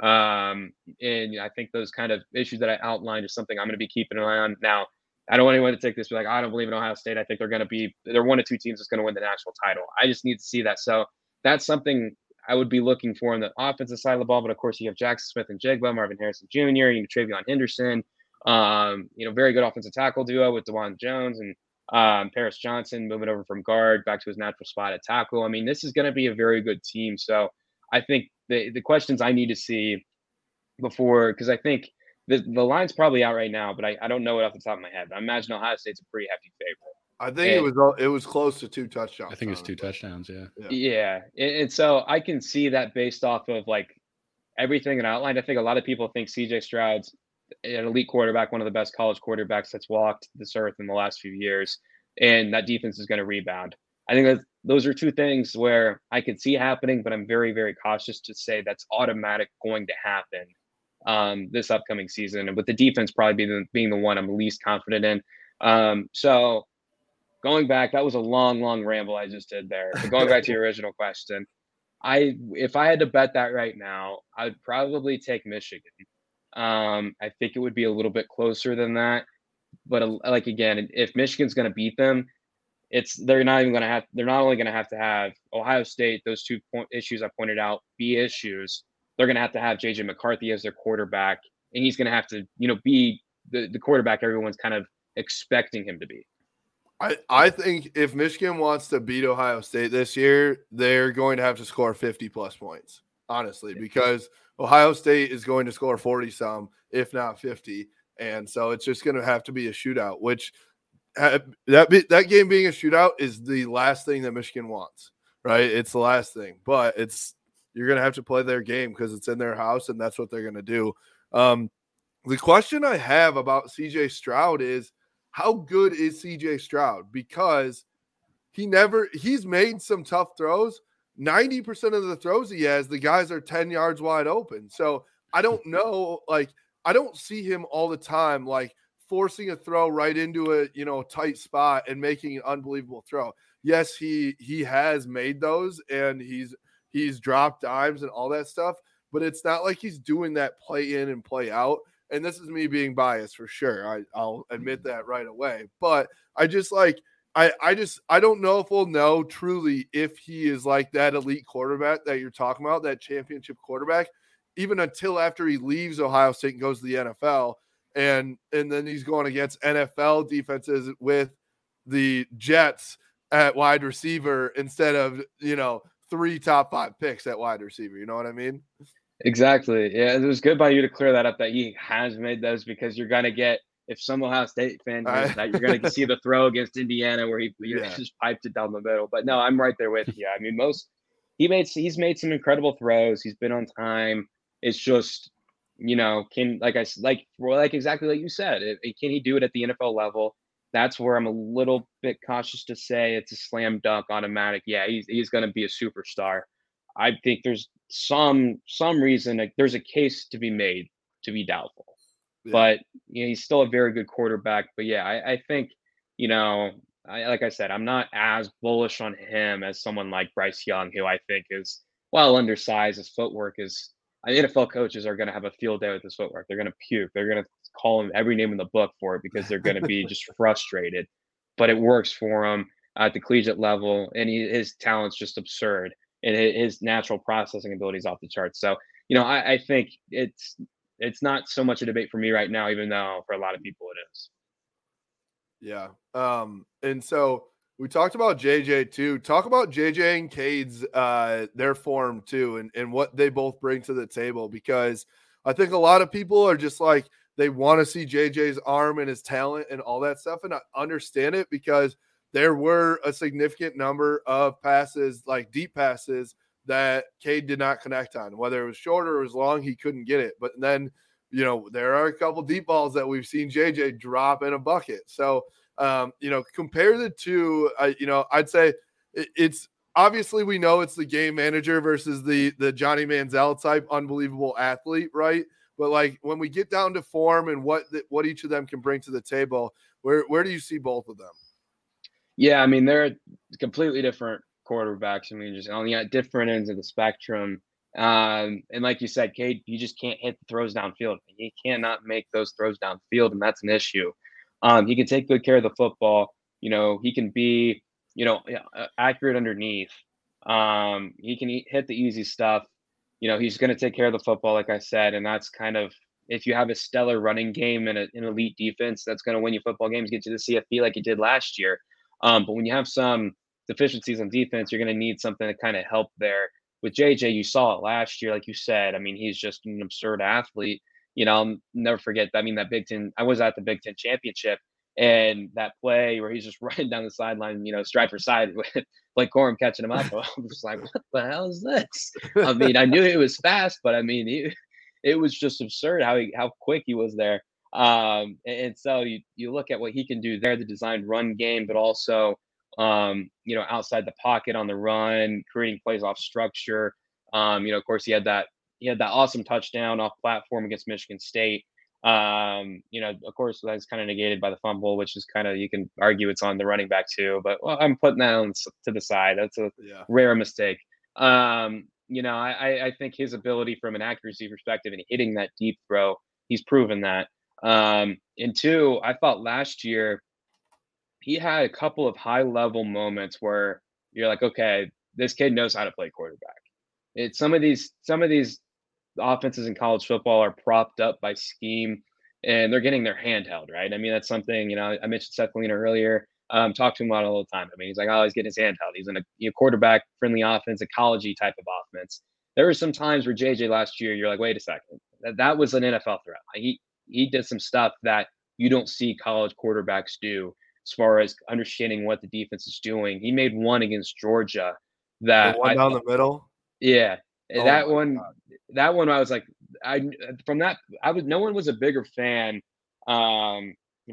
Um, and I think those kind of issues that I outlined is something I'm going to be keeping an eye on. Now, I don't want anyone to take this, be like, I don't believe in Ohio State. I think they're going to be, they're one of two teams that's going to win the national title. I just need to see that. So that's something I would be looking for on the offensive side of the ball. But of course, you have Jackson Smith and Jigba, Marvin Harrison Junior, you have Travion Henderson, um, you know, very good offensive tackle duo with DeJuan Jones and um, Paris Johnson moving over from guard back to his natural spot at tackle. I mean, this is going to be a very good team. So I think the, the questions I need to see before, because I think the, the line's probably out right now, but I, I don't know it off the top of my head. But I imagine Ohio State's a pretty hefty favorite. I think and, it was it was close to two touchdowns. I think it's two touchdowns, yeah. Yeah. yeah. And, and so I can see that based off of like everything that I outlined. I think a lot of people think C J Stroud's an elite quarterback, one of the best college quarterbacks that's walked this earth in the last few years, and that defense is going to rebound. I think that those are two things where I could see happening, but I'm very, very cautious to say that's automatic going to happen um, this upcoming season. And with the defense probably being the, being the one I'm least confident in. Um, so going back, that was a long, long ramble I just did there. But going back to your original question, I if I had to bet that right now, I'd probably take Michigan. Um, I think it would be a little bit closer than that. But uh, like again, if Michigan's going to beat them, it's they're not even going to have. They're not only going to have to have Ohio State, those two point issues I pointed out, be issues. They're going to have to have J J McCarthy as their quarterback, and he's going to have to, you know, be the, the quarterback everyone's kind of expecting him to be. I, I think if Michigan wants to beat Ohio State this year, they're going to have to score fifty plus points, honestly, because Ohio State is going to score forty some, if not fifty. And so it's just going to have to be a shootout, which that that game being a shootout is the last thing that Michigan wants, right? It's the last thing, but it's you're going to have to play their game because it's in their house and that's what they're going to do. Um, the question I have about C J Stroud is, how good is C J Stroud? Because he never, he's made some tough throws. ninety percent of the throws he has, the guys are ten yards wide open. So I don't know, like, I don't see him all the time, like forcing a throw right into a, you know, tight spot and making an unbelievable throw. Yes, he, he has made those and he's, he's dropped dimes and all that stuff, but it's not like he's doing that play in and play out. And this is me being biased for sure. I, I'll admit that right away. But I just like, I, I just, I don't know if we'll know truly if he is like that elite quarterback that you're talking about, that championship quarterback, even until after he leaves Ohio State and goes to the N F L. And, and then he's going against N F L defenses with the Jets at wide receiver instead of, you know, three top five picks at wide receiver. You know what I mean? Exactly. Yeah, it was good by you to clear that up that he has made those, because you're going to get, if some Ohio State fan hears that, you're going to see the throw against Indiana where he you know, yeah. just piped it down the middle. But no, I'm right there with you. I mean, most he made he's made some incredible throws. He's been on time. It's just, you know, can like I like like exactly like you said, it, it, can he do it at the N F L level? That's where I'm a little bit cautious to say it's a slam dunk automatic. Yeah, he's he's going to be a superstar. I think there's some some reason like, there's a case to be made to be doubtful, yeah. But you know, he's still a very good quarterback. But yeah, I, I think you know I, like I said, I'm not as bullish on him as someone like Bryce Young, who I think is well undersized. His footwork is. N F L coaches are going to have a field day with his footwork. They're going to puke. They're going to call him every name in the book for it because they're going to be just frustrated. But it works for him at the collegiate level, and he, his talent's just absurd, and his natural processing ability is off the charts. So, you know, I, I think it's it's not so much a debate for me right now, even though for a lot of people it is. Yeah. Um, and so we talked about J J too. Talk about J J and Cade's uh their form too, and, and what they both bring to the table, because I think a lot of people are just like they want to see J J's arm and his talent and all that stuff. And I understand it, because there were a significant number of passes, like deep passes, that Cade did not connect on. Whether it was short or it was long, he couldn't get it. But then, you know, there are a couple deep balls that we've seen J J drop in a bucket. So, um, you know, compare the two. Uh, you know, I'd say it, it's obviously, we know it's the game manager versus the the Johnny Manziel type unbelievable athlete, right? But like when we get down to form and what the, what each of them can bring to the table, where where do you see both of them? Yeah, I mean, they're completely different quarterbacks. I mean, just on the different ends of the spectrum. Um, and like you said, Cade, you just can't hit the throws downfield. He cannot make those throws downfield, and that's an issue. Um, he can take good care of the football. You know, he can be, you know, accurate underneath. Um, he can hit the easy stuff. You know, he's going to take care of the football, like I said, and that's kind of, if you have a stellar running game and a, an elite defense, that's going to win you football games, get you the C F P like you did last year. Um, but when you have some deficiencies on defense, you're going to need something to kind of help there. With J J, you saw it last year, like you said. I mean, he's just an absurd athlete. You know, I'll never forget. I mean, that Big Ten. I was at the Big Ten championship, and that play where he's just running down the sideline, you know, stride for side with Blake Corum catching him up. I was like, what the hell is this? I mean, I knew he was fast, but I mean, he, it was just absurd how he, how quick he was there. Um, and, and so you you look at what he can do there, the designed run game, but also um, you know, outside the pocket on the run, creating plays off structure. Um, you know, of course, he had that he had that awesome touchdown off platform against Michigan State. Um, you know, of course, that's kind of negated by the fumble, which is kind of, you can argue it's on the running back too. But well, I'm putting that on to the side. That's a Yeah. rare mistake. Um, you know, I, I think his ability from an accuracy perspective and hitting that deep throw, he's proven that. Um, and two, I thought last year he had a couple of high level moments where you're like, okay, this kid knows how to play quarterback. It's some of these some of these offenses in college football are propped up by scheme, and they're getting their hand held, right? I mean, that's something, you know, I mentioned Seth Galina earlier. Um, talk to him about it all the time. I mean, he's like, oh, he's getting his hand held. He's in a you know, quarterback friendly offense, a collegey type of offense. There were some times where J J last year, you're like, wait a second, that, that was an N F L threat. He he did some stuff that you don't see college quarterbacks do as far as understanding what the defense is doing. He made one against Georgia that the one I down thought, the middle. yeah, Oh that one, God. that one, I was like, I from that, I was no one was a bigger fan, um,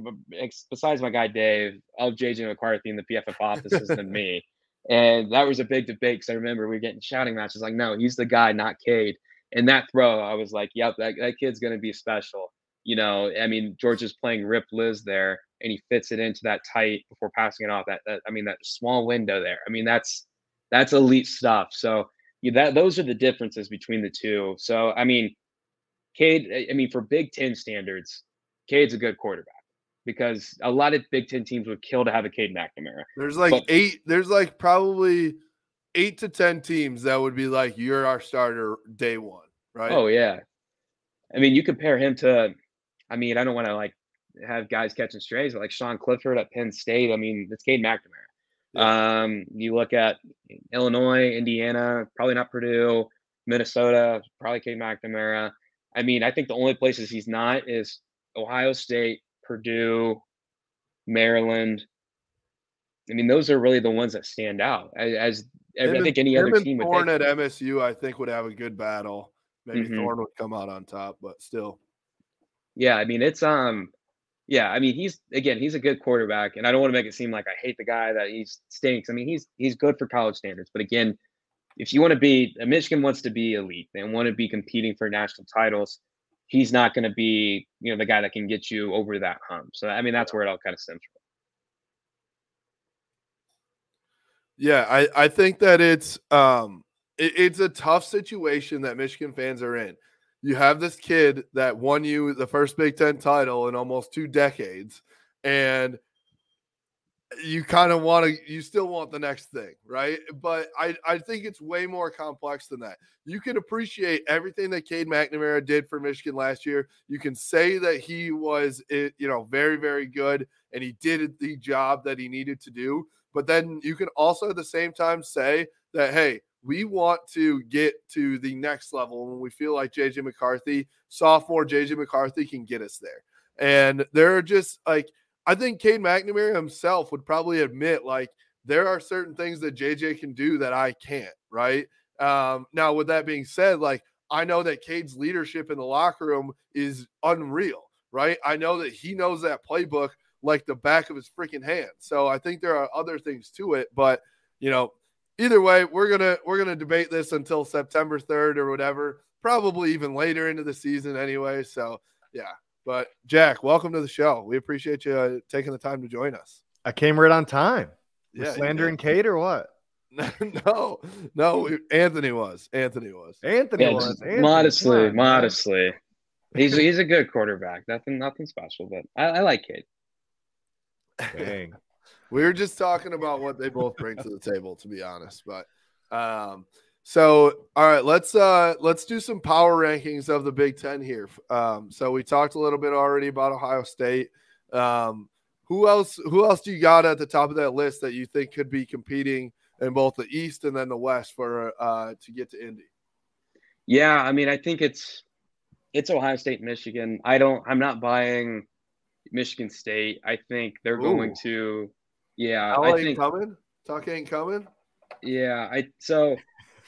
besides my guy Dave, of J J McCarthy in the P F F offices than me, and that was a big debate because I remember we were getting shouting matches like, no, he's the guy, not Cade. And that throw, I was like, yep, that, that kid's gonna be special. You know, I mean, Georgia's playing Rip Liz there, and he fits it into that tight before passing it off. That, that I mean, that small window there. I mean, that's that's elite stuff. So yeah, that those are the differences between the two. So I mean, Cade, I mean, for Big Ten standards, Cade's a good quarterback because a lot of Big Ten teams would kill to have a Cade McNamara. There's like But, eight. There's like probably eight to ten teams that would be like, you're our starter day one, right? oh yeah, I mean, you compare him to, I mean, I don't want to like have guys catching strays, but like Sean Clifford at Penn State. I mean, it's Cade McNamara. Yeah. Um, you look at Illinois, Indiana, probably not Purdue, Minnesota, probably Cade McNamara. I mean, I think the only places he's not is Ohio State, Purdue, Maryland. I mean, those are really the ones that stand out. As, as I think any other team would Thorne take. at M S U, I think, would have a good battle. Maybe mm-hmm. Thorne would come out on top, but still. Yeah, I mean, it's um. Yeah, I mean, he's again, he's a good quarterback, and I don't want to make it seem like I hate the guy that he stinks. I mean, he's he's good for college standards, but again, if you want to be, Michigan wants to be elite, they want to be competing for national titles. He's not going to be, you know, the guy that can get you over that hump. So I mean, that's where it all kind of stems from. Yeah, I, I think that it's um it, it's a tough situation that Michigan fans are in. You have this kid that won you the first Big Ten title in almost two decades, and you kind of want to you still want the next thing, right? But I, I think it's way more complex than that. You can appreciate everything that Cade McNamara did for Michigan last year. You can say that he was you know very, very good and he did the job that he needed to do. But then you can also at the same time say that, hey, we want to get to the next level when we feel like J J McCarthy, sophomore J J McCarthy can get us there. And there are just like I think Cade McNamara himself would probably admit, like, there are certain things that J J can do that I can't, right? Um, now, with that being said, like, I know that Cade's leadership in the locker room is unreal, right? I know that he knows that playbook like the back of his freaking hand. So I think there are other things to it, but, you know, either way, we're gonna we're gonna debate this until September third or whatever, probably even later into the season anyway. So yeah. But Jack, welcome to the show. We appreciate you uh, taking the time to join us. I came right on time. Yeah, slandering Cade or what? no, no. Anthony was. Anthony was. Anthony yeah, was. Anthony, modestly, on, modestly. He's he's a good quarterback. Nothing, nothing special, but I, I like Cade. Dang. We were just talking about what they both bring to the table, to be honest. But um, so all right, let's uh let's do some power rankings of the Big Ten here. Um, so we talked a little bit already about Ohio State. Um, who else who else do you got at the top of that list that you think could be competing in both the East and then the West for uh to get to Indy? Yeah, I mean, I think it's it's Ohio State, Michigan. I don't I'm not buying Michigan State. I think they're Ooh. going to yeah, Hell I ain't think coming. Tuck ain't coming. Yeah, I so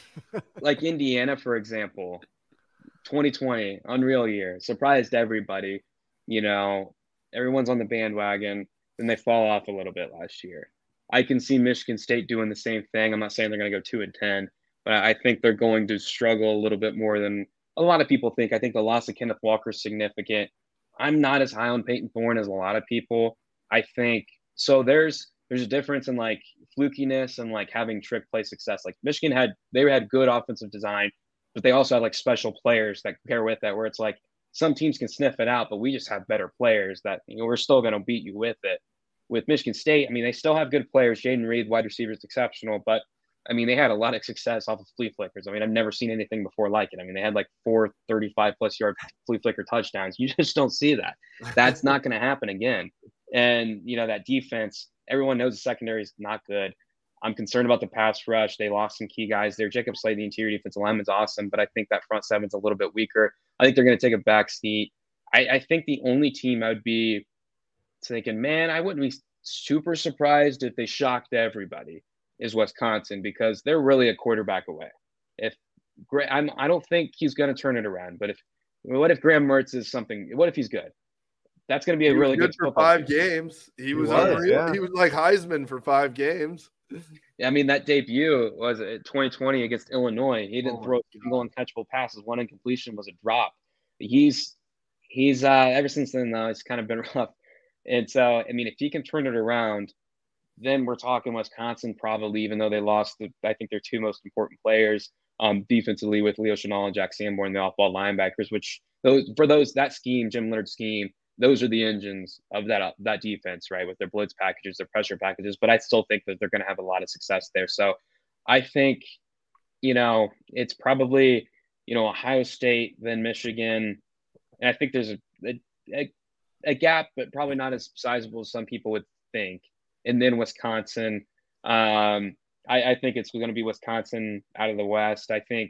like Indiana, for example, twenty twenty, unreal year, surprised everybody. You know, everyone's on the bandwagon, then they fall off a little bit last year. I can see Michigan State doing the same thing. I'm not saying they're going to go two and ten, but I think they're going to struggle a little bit more than a lot of people think. I think the loss of Kenneth Walker is significant. I'm not as high on Peyton Thorne as a lot of people. I think so. There's there's a difference in like flukiness and like having trick play success. Like Michigan had, they had good offensive design, but they also had like special players that pair with that, where it's like some teams can sniff it out, but we just have better players that, you know, we're still going to beat you with it. With Michigan State, I mean, they still have good players. Jaden Reed, wide receiver, is exceptional, but I mean, they had a lot of success off of flea flickers. I mean, I've never seen anything before like it. I mean, they had like four thirty-five plus yard flea flicker touchdowns. You just don't see that. That's not going to happen again. And, you know, that defense, everyone knows the secondary is not good. I'm concerned about the pass rush. They lost some key guys there. Jacob Slade, the interior defensive lineman's awesome, but I think that front seven's a little bit weaker. I think they're going to take a back seat. I, I think the only team I would be thinking, man, I wouldn't be super surprised if they shocked everybody, is Wisconsin, because they're really a quarterback away. If I'm, I don't think he's going to turn it around, but if what if Graham Mertz is something? What if he's good? That's going to be a really good, good for five team. games. He, he was, was unreal. Yeah. He was like Heisman for five games. I mean, that debut was twenty twenty against Illinois. He didn't oh throw a single uncatchable passes. One incompletion was a drop. He's he's uh, ever since then though, it's kind of been rough. And so, I mean, if he can turn it around, then we're talking Wisconsin probably, even though they lost, the, I think, their two most important players um, defensively with Leo Chenal and Jack Sanborn, the off-ball linebackers, which those for those that scheme, Jim Leonard's scheme, those are the engines of that uh, that defense, right, with their blitz packages, their pressure packages. But I still think that they're going to have a lot of success there. So I think, you know, it's probably, you know, Ohio State, then Michigan. And I think there's a, a, a gap, but probably not as sizable as some people would think. And then Wisconsin. Um, I, I think it's going to be Wisconsin out of the West. I think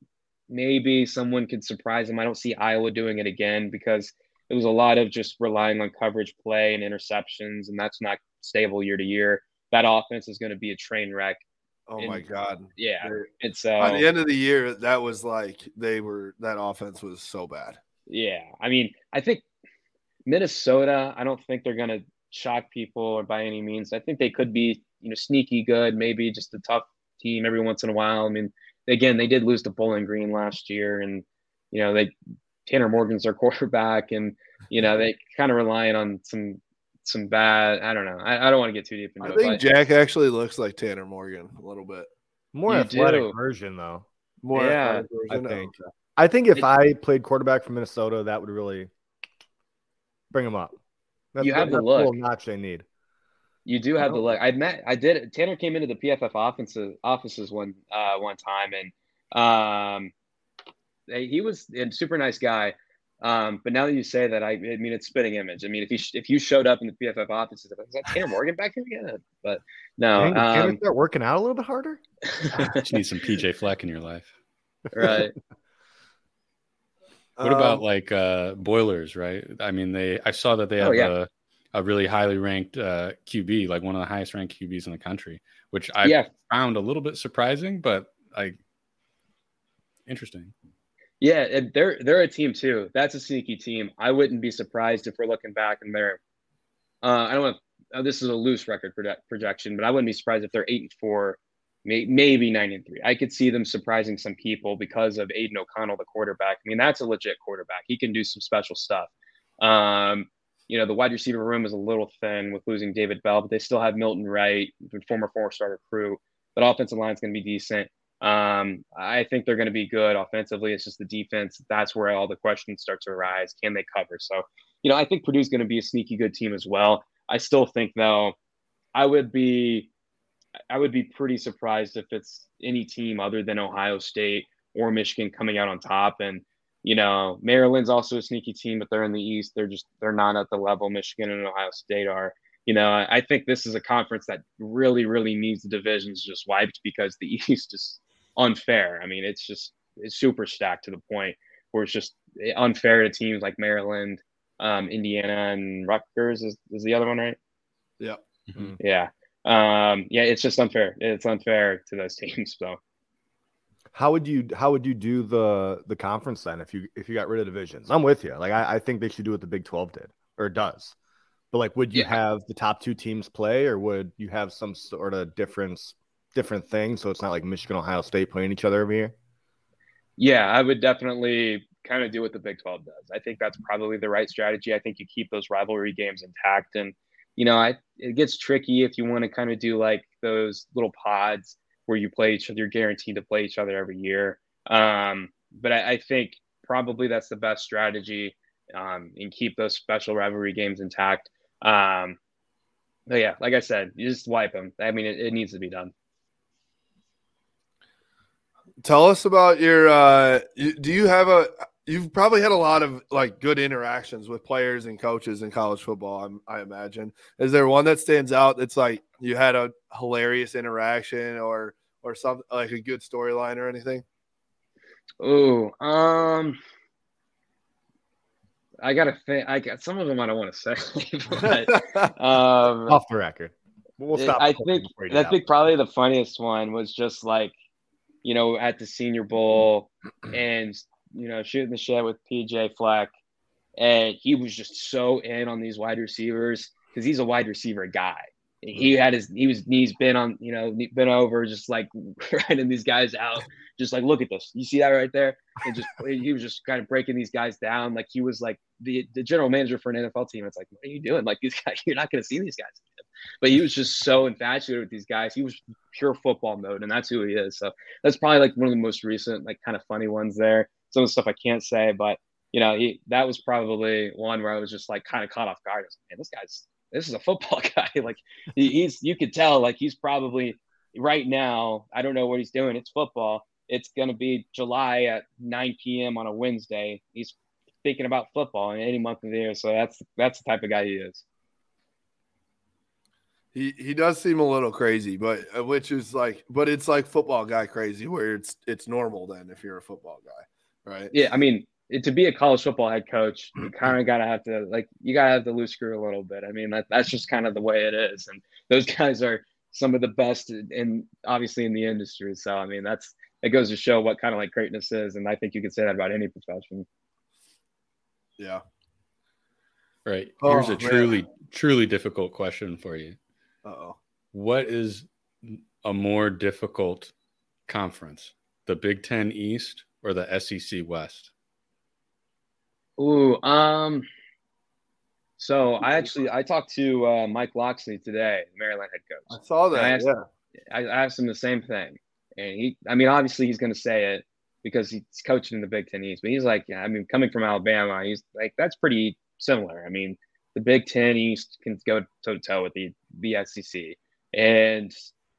maybe someone could surprise them. I don't see Iowa doing it again because it was a lot of just relying on coverage play and interceptions, and that's not stable year to year. That offense is going to be a train wreck. Oh, and, my God. Yeah. It's uh, by the end of the year, that was like they were – that offense was so bad. Yeah. I mean, I think Minnesota, I don't think they're going to shock people or by any means. I think they could be, you know, sneaky good, maybe just a tough team every once in a while. I mean, again, they did lose to Bowling Green last year, and, you know, they – Tanner Morgan's their quarterback, and, you know, they kind of relying on some some bad. I don't know. I, I don't want to get too deep into I it. think But Jack actually looks like Tanner Morgan a little bit. More You athletic do. version, though. More Yeah, athletic version. I think. Oh, okay. I think if It- I played quarterback for Minnesota, that would really bring him up. That's, You have that's the a little look. notch they need. You do have the Oh. look. I met. I did. Tanner came into the P F F offices offices one uh, one time, and um, he was a super nice guy. Um, but now that you say that, I, I mean, it's spitting image. I mean, if you if you showed up in the P F F offices, is that Tanner Morgan back here? Yeah, but no. Dang, did Tanner Um, start working out a little bit harder? Just need some P J Fleck in your life. right. What about Um, like uh, Boilers, right? I mean, they I saw that they Oh, have yeah. a, a really highly ranked uh, Q B, like one of the highest ranked Q Bs in the country, which I Yeah. found a little bit surprising, but like interesting. Yeah, and they're they're a team too. That's a sneaky team. I wouldn't be surprised if we're looking back and they're. Uh, I don't want. Uh, this is a loose record project, projection, but I wouldn't be surprised if they're eight and four, may, maybe nine and three. I could see them surprising some people because of Aiden O'Connell, the quarterback. I mean, that's a legit quarterback. He can do some special stuff. Um, you know, the wide receiver room is a little thin with losing David Bell, but they still have Milton Wright, former four-star recruit. That offensive line is going to be decent. Um, I think they're going to be good offensively. It's just the defense. That's where all the questions start to arise. Can they cover? So, you know, I think Purdue's going to be a sneaky good team as well. I still think, though, I would be, I would be pretty surprised if it's any team other than Ohio State or Michigan coming out on top. And, you know, Maryland's also a sneaky team, but they're in the East. They're just, they're not at the level Michigan and Ohio State are. You know, I think this is a conference that really, really needs the divisions just wiped because the East is unfair. I mean, it's just it's super stacked to the point where it's just unfair to teams like Maryland, um, Indiana, and Rutgers is, is the other one, right? yeah. Mm-hmm. Yeah. Um, yeah, it's just unfair. It's unfair to those teams. So How would you how would you do the the conference then if you if you got rid of divisions? I'm with you. Like I, I think they should do what the Big twelve did or does. But like, would you Yeah. have the top two teams play, or would you have some sort of difference different thing so it's not like Michigan, Ohio State playing each other every year? yeah, I would definitely kind of do what the Big twelve does. I think that's probably the right strategy. I think you keep those rivalry games intact. And, you know, I, it gets tricky if you want to kind of do like those little pods where you play each other, you're guaranteed to play each other every year. Um, but I, I think probably that's the best strategy, um, and keep those special rivalry games intact. Um, but yeah, like I said, you just wipe them. I mean, it, it needs to be done. Tell us about your. Uh, you, do you have a? You've probably had a lot of like good interactions with players and coaches in college football. I'm, I imagine. Is there one that stands out? That's like you had a hilarious interaction or or something like a good storyline or anything. Oh, um, I gotta think. I got some of them I don't want to say, but um, Off the record. We'll stop. I think I think probably the funniest one was just like, you know, at the Senior Bowl and, you know, shooting the shit with P J Fleck. And he was just so in on these wide receivers because he's a wide receiver guy. He had his, he was, he's been on, you know, been over just like writing these guys out. Just like, look at this. You see that right there? And just, he was just kind of breaking these guys down. Like he was like the, the general manager for an N F L team. It's like, what are you doing? Like these guys, you're not going to see these guys again. But he was just so infatuated with these guys. He was pure football mode, and that's who he is. So that's probably like one of the most recent, like kind of funny ones there. Some of the stuff I can't say, but you know, he that was probably one where I was just like kind of caught off guard. I was like, man, this guy's this is a football guy. Like he, he's you could tell like he's probably right now. I don't know what he's doing. It's football. It's gonna be July at nine p.m. on a Wednesday. He's thinking about football in any month of the year. So that's that's the type of guy he is. He he does seem a little crazy, but uh, which is like, but it's like football guy crazy, where it's it's normal then if you're a football guy, right? Yeah, I mean, it, to be a college football head coach, you kind of gotta have to like you gotta have the loose screw a little bit. I mean, that, that's just kind of the way it is, and those guys are some of the best in, in obviously in the industry. So I mean, that's it goes to show what kind of like greatness is, and I think you could say that about any profession. Yeah. Right. Oh, Here's a man. truly, truly difficult question for you. Uh-oh. What is a more difficult conference, the Big Ten East or the S E C West? Ooh, um, So I actually I talked to uh, Mike Locksley today, Maryland head coach. I saw that. I asked, yeah, I asked him the same thing, and he, I mean, obviously he's going to say it because he's coaching in the Big Ten East, but he's like, yeah, I mean, coming from Alabama, he's like, that's pretty similar. I mean, the Big Ten East can go toe to toe with the the S E C, and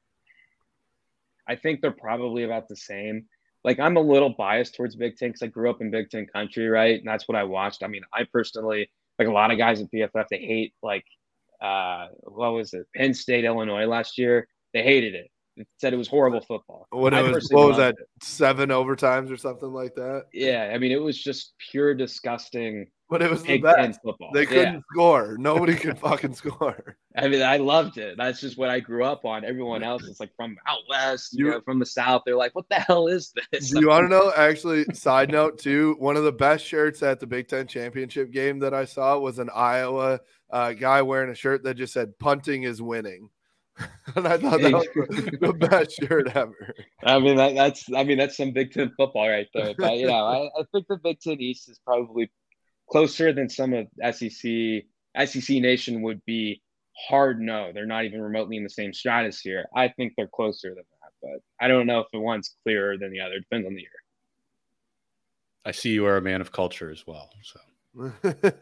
I think they're probably about the same. Like, I'm a little biased towards Big Ten because I grew up in Big Ten country, right? And that's what I watched. I mean, I personally, like a lot of guys at P F F, they hate, like, uh, what was it? Penn State, Illinois last year. They hated it. It said it was horrible football. what, I it was, personally what was loved that? it. Seven overtimes or something like that. Yeah, I mean, it was just pure disgusting But it was the Big Ten best. football. They couldn't Yeah. score. Nobody could fucking score. I mean, I loved it. That's just what I grew up on. Everyone else is like from out west, you, You- know, from the south. They're like, "What the hell is this?" Do you want to know? Actually, side note too, one of the best shirts at the Big Ten championship game that I saw was an Iowa uh, guy wearing a shirt that just said "Punting is winning," and I thought that was the, the best shirt ever. I mean, that, that's I mean, that's some Big Ten football right there. But you know, I, I think the Big Ten East is probably closer than some of S E C. S E C Nation would be. Hard no, they're not even remotely in the same stratosphere. I think they're closer than that, but I don't know if the one's clearer than the other. Depends on the year. I see you are a man of culture as well. So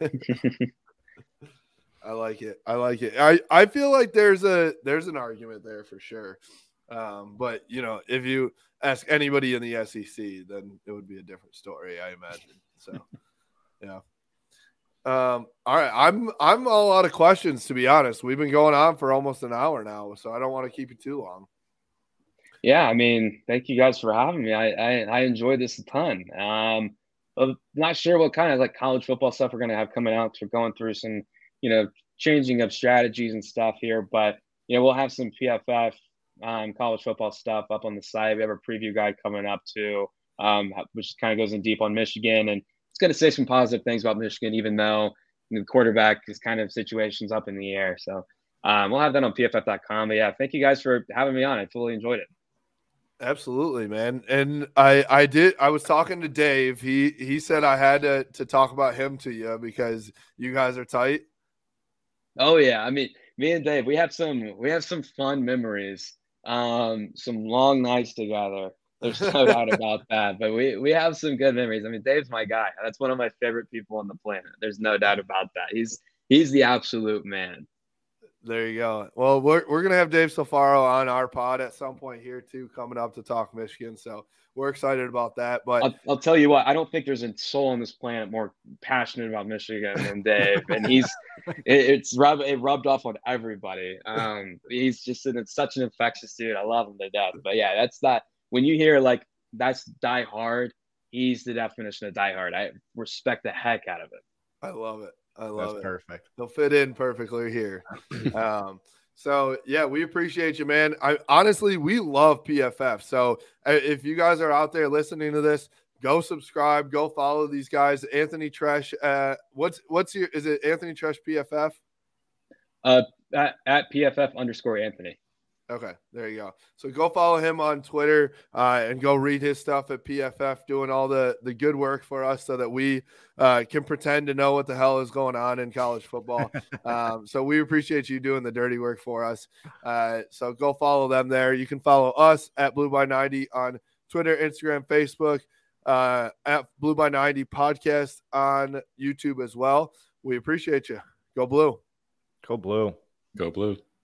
I like it. I like it. I, I feel like there's a there's an argument there for sure. Um, but you know, if you ask anybody in the S E C, then it would be a different story, I imagine. So yeah. Um, all right. I'm I'm all out of questions, to be honest. We've been going on for almost an hour now, so I don't want to keep you too long. Yeah, I mean, thank you guys for having me. I I, I enjoyed this a ton. Um, I'm not sure what kind of like college football stuff we're gonna have coming out. We're going through some, you know, changing of strategies and stuff here, but you know, we'll have some P F F um, college football stuff up on the site. We have a preview guide coming up too, um, which kind of goes in deep on Michigan, and it's going to say some positive things about Michigan, even though the quarterback is kind of situations up in the air. So um, we'll have that on P F F dot com. But yeah, thank you guys for having me on. I totally enjoyed it. Absolutely, man. And I I did I was talking to Dave. He he said I had to to talk about him to you because you guys are tight. Oh yeah, I mean, me and Dave, we have some we have some fun memories. Um, some long nights together. There's no doubt about that. But we we have some good memories. I mean, Dave's my guy. That's one of my favorite people on the planet. There's no doubt about that. He's he's the absolute man. There you go. Well, we're we're gonna have Dave Sofaro on our pod at some point here too, coming up to talk Michigan. So we're excited about that. But I'll, I'll tell you what, I don't think there's a soul on this planet more passionate about Michigan than Dave, and he's it, it's rub it rubbed off on everybody. Um, he's just an, it's such an infectious dude. I love him to death. But yeah, that's that. When you hear like that's die hard, he's the definition of die hard. I respect the heck out of it. I love it. I love That's it. perfect. They'll fit in perfectly here. um, so yeah, we appreciate you, man. I honestly, we love P F F. So uh, if you guys are out there listening to this, go subscribe, go follow these guys. Anthony Tresh, uh, what's what's your? Is it Anthony Tresh P F F? Uh, at, at P F F underscore Anthony. Okay, there you go. So go follow him on Twitter uh, and go read his stuff at P F F, doing all the, the good work for us so that we uh, can pretend to know what the hell is going on in college football. um, so we appreciate you doing the dirty work for us. Uh, so go follow them there. You can follow us at Blue by ninety on Twitter, Instagram, Facebook, uh, at Blue by ninety podcast on YouTube as well. We appreciate you. Go Blue. Go Blue. go Blue.